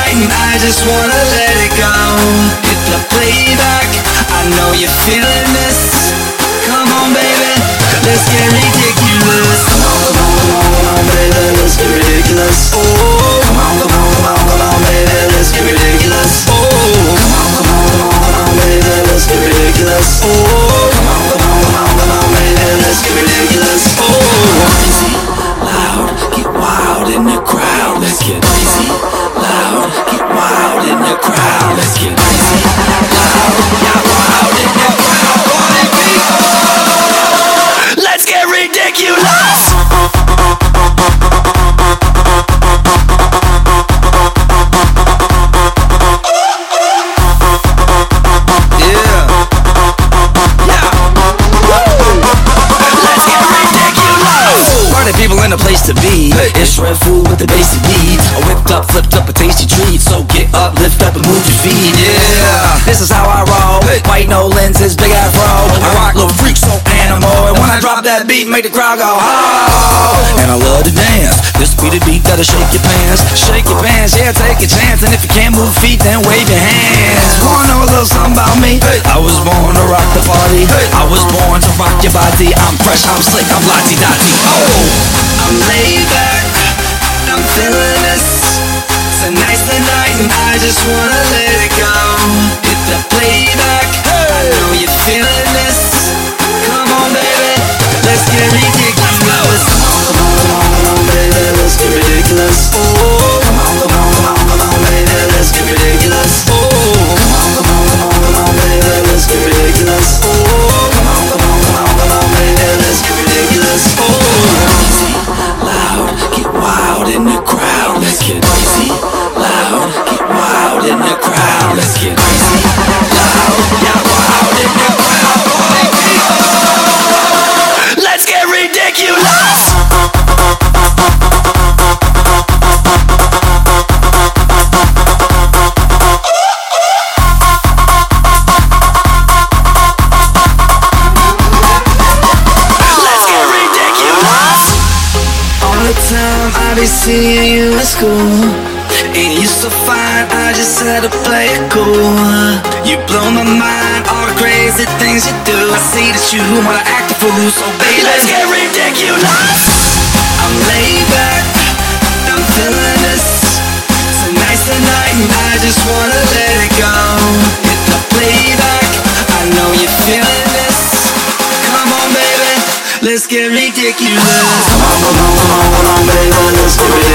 night and I just wanna let it go. Hit the playback, I know you're feeling this. Come on baby, let's get ridiculous. Come on, come on, come on, come on baby, let's get ridiculous. Oh, come on, come on, come on, come on baby, let's get ridiculous. Oh, come on, come on, come on, come on baby, let's get ridiculous. Oh, come on, come on, come on, come on baby, let's get ridiculous. Oh, crazy, loud, get wild in the crowd. Let's get crazy, loud, get wild in the crowd. Let's get crazy, loud, get wild in the crowd. Party people, let's get ridiculous. People in a place to be. It's red food with the basic needs. I whipped up, flipped up a tasty treat. So get up, lift up and move your feet. Yeah, this is how I roll. White no lenses, big afro. I rock little freak, so animal. And when I drop that beat, make the crowd go oh. And I love to dance. This be the beat that'll shake your pants. Shake your pants, yeah, take a chance. And if you can't move feet, then wave your hands. Wanna know a little something about me? I was born to rock the party. I was born to rock your body. I'm fresh, I'm slick, I'm lottie-dottie. Oh, I'm laid back, I'm feeling this. It's a nice night and I just wanna let it go. Hit the playback, I know you're feeling this. Come on baby, let's get ridiculous. Come on, come on, come on, come on baby, let's get ridiculous. Oh, come on, come on, come on, come on baby, let's get ridiculous. Oh, come on, come on, come on, come on baby, let's get ridiculous. Oh, come on, come on, come on, come on baby, let's get ridiculous. Oh, loud, get wild in the crowd. Let's get crazy. Loud, get wild in the crowd. Let's get crazy. Loud, get wild in the crowd. Party people, let's get ridiculous. Time I be seeing you at school, and you so fine, I just had to play it cool. You blow my mind, all the crazy things you do. I see that you wanna act a fool, so baby, let's get ridiculous. I'm laid back, I'm feeling this. It's a nice night and I just wanna let it go. Hit the playback, I know you're feeling this. Come on baby, let's get ridiculous. Come on, come on, come on, come on baby, let's get ridiculous.